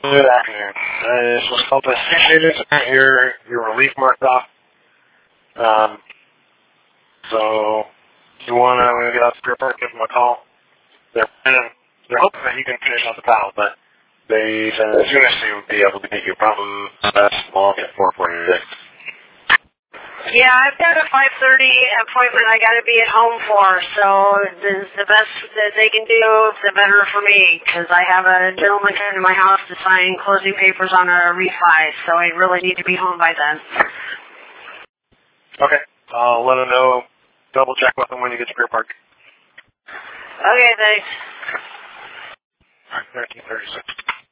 Good afternoon. This was called the Associated to get your relief marked off. So, you want to get out to Spirit Park, give them a call. They're hoping that you can finish out the pallet, but they said as soon as they would be able to get you probably best log at 4:46. Yeah, I've got a 5:30 appointment I got to be at home for, so the best that they can do, the better for me, because I have a gentleman coming to my house to sign closing papers on a refi, so I really need to be home by then. Okay, I'll let them know. Double check with them when you get to Spirit Park. Okay, thanks. 13:36.